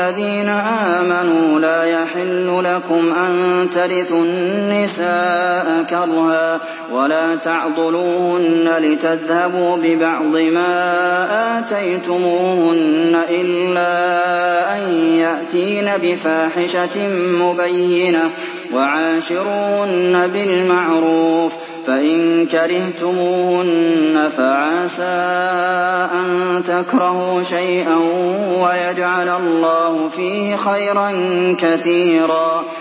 الَّذِينَ آمَنُوا لَا يَحِلُّ لَكُمْ أَن تَرِثُوا النِّسَاءَ كَرْهًا وَلَا تَعْضُلُوهُنَّ لِتَذْهَبُوا بِبَعْضِ مَا آتَيْتُمُوهُنَّ إِلَّا أَن يَأْتِينَ بِفَاحِشَةٍ مُّبَيِّنَةٍ ۚ وَعَاشِرُوهُنَّ بِالْمَعْرُوفِ ۚ فَإِن كَرِهْتُمُوهُنَّ فَعَسَىٰ أَن تَكْرَهُوا شَيْئًا وَيَجْعَلَ اللَّهُ فِيهِ خَيْرًا كَثِيرًا